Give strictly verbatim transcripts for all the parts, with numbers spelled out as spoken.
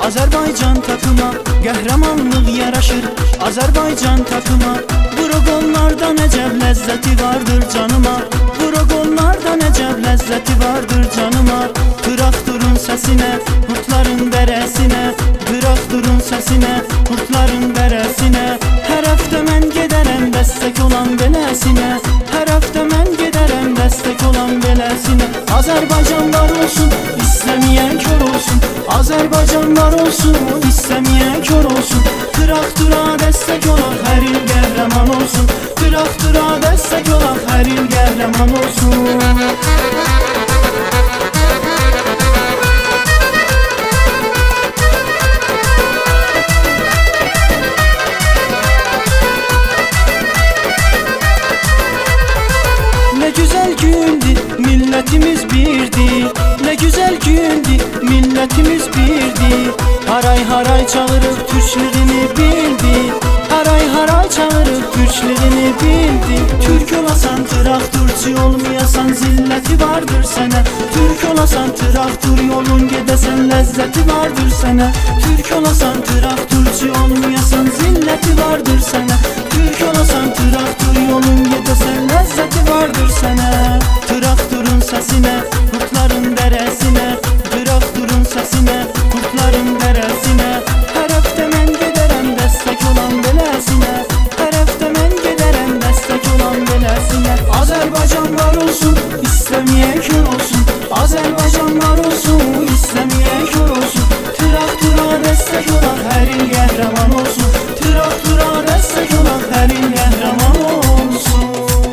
Azərbaycan takıma qəhrəmanlıq yaraşır. Azərbaycan takıma vuraq onlardan əcəb ləzzəti vardır canıma. Vuraq onlardan əcəb ləzzəti vardır canıma. Traktorun səsinə, qurtların dərəsinə, traktorun səsinə, qurtların dərəsinə. Hər həftə mən gedərəm dəstək olan beləsinə. Hər həftə mən gedərəm dəstək olan beləsinə. Azərbaycan var olsun, istəməyən kör olsun. Azərbaycan var olsun, istəməyən kör olsun. Traktora dəstək olaq, hər il qəhrəman olsun. Traktora dəstək olaq, hər il qəhrəman olsun. Nə gözəl gündür, millətimiz birdir. Nə gözəl gündür, millətimiz birdir. Haray haray çağırıb türklüğünü bildi. Haray haray çağırıb türklüğünü bildi. Türk olasan traktorçu olmayasan zilləti vardır sənə. Türk olasan traktor yolun gedəsən ləzzəti vardır sənə. Türk olasan traktorçu olmayasan zilləti vardır sənə. Türk olasan traktor yolun gedəsən ləzzəti vardır sənə. Traktorun səsinə, qurtların dərəsinə, traktorun səsinə, qurtların dərəsinə. Hər həftə mən gedərəm dəstək olan beləsinə. Hər həftə mən gedərəm dəstək olan beləsinə. Azərbaycan var olsun, istəməyən kör olsun. Azərbaycan var olsun, istəməyən kör olsun. Traktora dəstək olaq, hər il qəhrəman olsun. Traktora dəstək olaq, hər il qəhrəman olsun.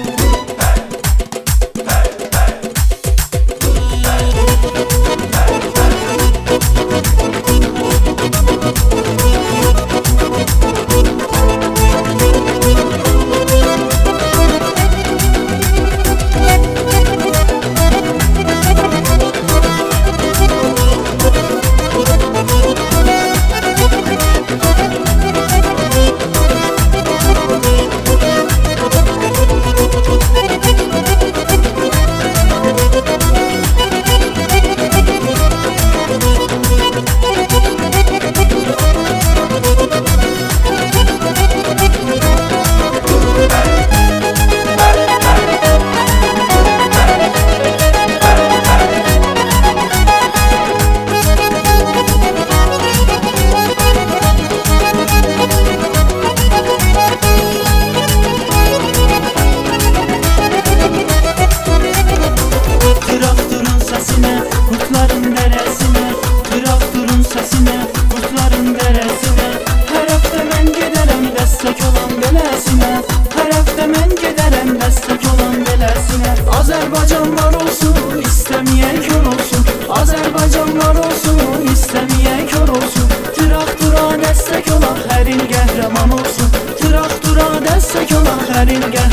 Azərbaycan var olsun, istəməyən kör olsun. Azərbaycan var olsun, istəməyən kör olsun. Traktora dəstək olaq, hər il qəhrəman olsun. Traktora dəstək olaq, hər il qəhrəman olsun.